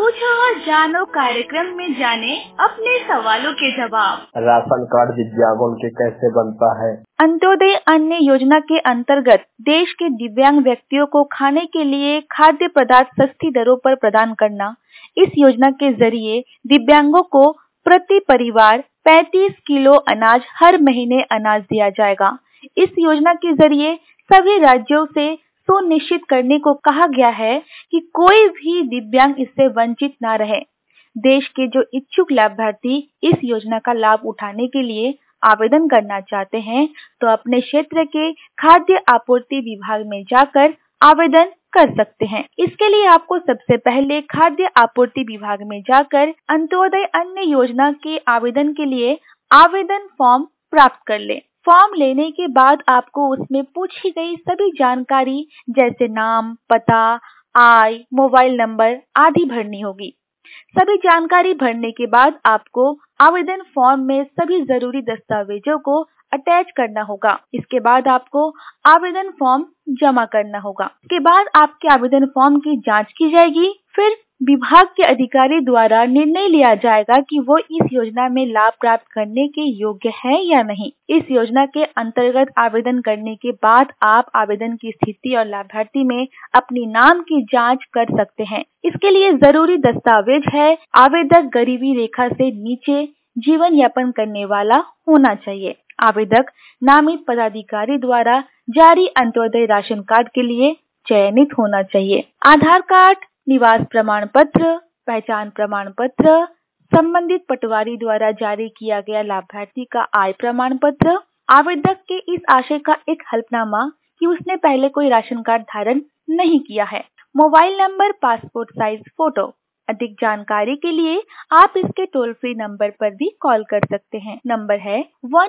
पूछो और जानो कार्यक्रम में जाने अपने सवालों के जवाब। राशन कार्ड दिव्यांगों के कैसे बनता है? अंत्योदय अन्न योजना के अंतर्गत देश के दिव्यांग व्यक्तियों को खाने के लिए खाद्य पदार्थ सस्ती दरों पर प्रदान करना। इस योजना के जरिए दिव्यांगों को प्रति परिवार 35 किलो अनाज हर महीने अनाज दिया जाएगा। इस योजना के जरिए सभी राज्यों से सुनिश्चित करने को कहा गया है कि कोई भी दिव्यांग इससे वंचित न रहे। देश के जो इच्छुक लाभार्थी इस योजना का लाभ उठाने के लिए आवेदन करना चाहते हैं, तो अपने क्षेत्र के खाद्य आपूर्ति विभाग में जाकर आवेदन कर सकते हैं। इसके लिए आपको सबसे पहले खाद्य आपूर्ति विभाग में जाकर अंत्योदय अन्न योजना के आवेदन के लिए आवेदन फॉर्म प्राप्त कर ले। फॉर्म लेने के बाद आपको उसमें पूछी गई सभी जानकारी जैसे नाम, पता, आय, मोबाइल नंबर आदि भरनी होगी। सभी जानकारी भरने के बाद आपको आवेदन फॉर्म में सभी जरूरी दस्तावेजों को अटैच करना होगा। इसके बाद आपको आवेदन फॉर्म जमा करना होगा। इसके बाद आपके आवेदन फॉर्म की जांच की जाएगी। फिर विभाग के अधिकारी द्वारा निर्णय लिया जाएगा कि वो इस योजना में लाभ प्राप्त करने के योग्य है या नहीं। इस योजना के अंतर्गत आवेदन करने के बाद आप आवेदन की स्थिति और लाभार्थी में अपनी नाम की जांच कर सकते हैं। इसके लिए जरूरी दस्तावेज है आवेदक गरीबी रेखा से नीचे जीवन यापन करने वाला होना चाहिए। आवेदक नामित पदाधिकारी द्वारा जारी अंत्योदय राशन कार्ड के लिए चयनित होना चाहिए। आधार कार्ड, निवास प्रमाण पत्र, पहचान प्रमाण पत्र, संबंधित पटवारी द्वारा जारी किया गया लाभार्थी का आय प्रमाण पत्र, आवेदक के इस आशय का एक हल्फनामा कि उसने पहले कोई राशन कार्ड धारण नहीं किया है, mobile number, passport size photo. अधिक जानकारी के लिए आप इसके टोल फ्री नंबर पर भी कॉल कर सकते हैं। नंबर है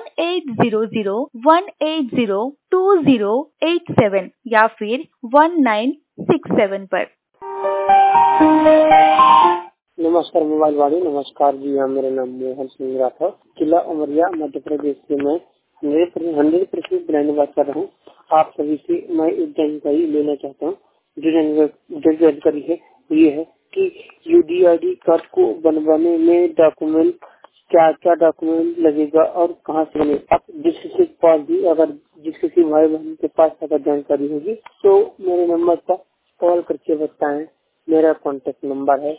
1800-180-2087 या फिर 1967 पर। नमस्कार मोबाइल वाले, नमस्कार जी। हाँ, मेरा नाम मोहन सिंह राठौर, जिला उमरिया, मध्य प्रदेश से मैं 100% ब्रांड बात कर रहा हूँ। आप सभी से मैं एक जानकारी लेना चाहता हूँ। जो जानकारी है ये है कि यूडीआईडी कार्ड को बनवाने में डॉक्यूमेंट क्या डॉक्यूमेंट लगेगा और कहाँ से बनेगा। आप जिस किसी के पास भी अगर जिस किसी भाई बहन के पास अगर जानकारी होगी तो मेरे नंबर पर कॉल करके बताएं। मेरा कॉन्टेक्ट नंबर है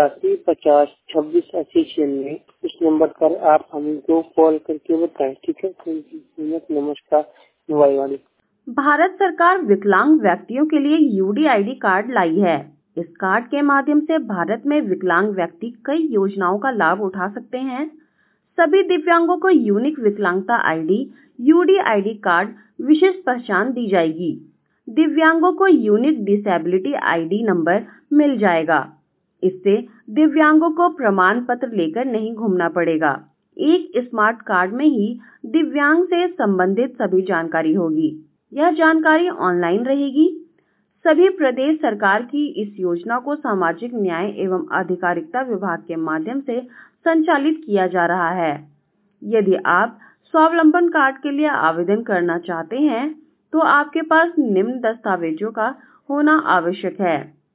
8750268096। इस नंबर पर आप हमको कॉल करके बताएं। ठीक है, नमस्कार मोबाइल वाली। भारत सरकार विकलांग व्यक्तियों के लिए यूडीआईडी कार्ड लाई है। इस कार्ड के माध्यम से भारत में विकलांग व्यक्ति कई योजनाओं का लाभ उठा सकते हैं। सभी दिव्यांगों को यूनिक विकलांगता आईडी यूडीआईडी कार्ड विशेष पहचान दी जाएगी। दिव्यांगों को यूनिक डिसेबिलिटी आईडी नंबर मिल जाएगा। इससे दिव्यांगों को प्रमाण पत्र लेकर नहीं घूमना पड़ेगा। एक स्मार्ट कार्ड में ही दिव्यांग से संबंधित सभी जानकारी होगी। यह जानकारी ऑनलाइन रहेगी। सभी प्रदेश सरकार की इस योजना को सामाजिक न्याय एवं अधिकारिता विभाग के माध्यम से संचालित किया जा रहा है। यदि आप स्वावलंबन कार्ड के लिए आवेदन करना चाहते हैं तो आपके पास निम्न दस्तावेजों का होना आवश्यक है: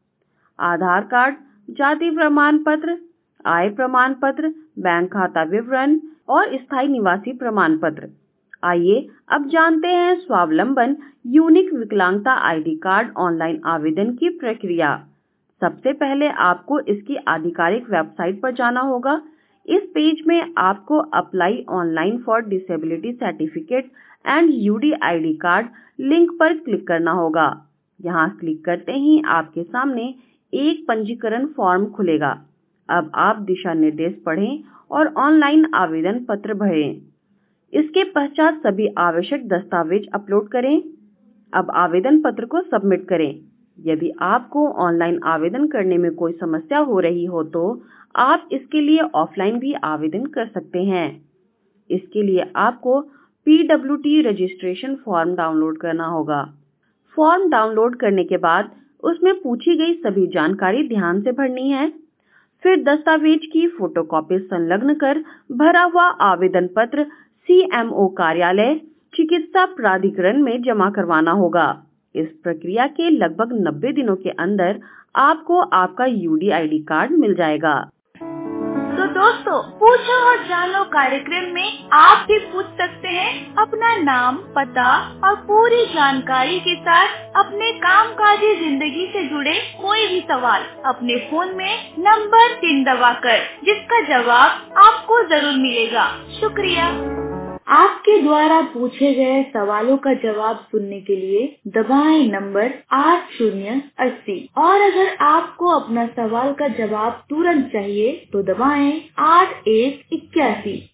आधार कार्ड, जाति प्रमाण पत्र, आय प्रमाण पत्र, बैंक खाता विवरण और स्थायी निवासी प्रमाण पत्र। आइए अब जानते हैं स्वावलंबन यूनिक विकलांगता आईडी कार्ड ऑनलाइन आवेदन की प्रक्रिया। सबसे पहले आपको इसकी आधिकारिक वेबसाइट पर जाना होगा। इस पेज में आपको apply online for disability certificate and UDID card link पर क्लिक करना होगा। यहाँ क्लिक करते ही आपके सामने एक पंजीकरण फॉर्म खुलेगा। अब आप दिशा निर्देश पढ़ें और ऑनलाइन आवेदन पत्र भरें। इसके पश्चात सभी आवश्यक दस्तावेज अपलोड करें। अब आवेदन पत्र को सबमिट करें। यदि आपको ऑनलाइन आवेदन करने में कोई समस्या हो रही हो तो आप इसके लिए ऑफलाइन भी आवेदन कर सकते हैं। इसके लिए आपको PWT रजिस्ट्रेशन फॉर्म डाउनलोड करना होगा। फॉर्म डाउनलोड करने के बाद उसमें पूछी गई सभी जानकारी ध्यान से भरनी है। फिर दस्तावेज की फोटोकॉपी संलग्न कर भरा हुआ आवेदन पत्र CMO कार्यालय चिकित्सा प्राधिकरण में जमा करवाना होगा। इस प्रक्रिया के लगभग 90 दिनों के अंदर आपको आपका UDID कार्ड मिल जाएगा। तो दोस्तों, पूछो और जानो कार्यक्रम में आप भी पूछ सकते हैं अपना नाम, पता और पूरी जानकारी के साथ अपने कामकाजी जिंदगी से जुड़े कोई भी सवाल अपने फोन में नंबर 3 दबाकर, जिसका जवाब आपको जरूर मिलेगा। शुक्रिया। आपके द्वारा पूछे गए सवालों का जवाब सुनने के लिए दबाएं नंबर 8080 और अगर आपको अपना सवाल का जवाब तुरंत चाहिए तो दबाएं 8181।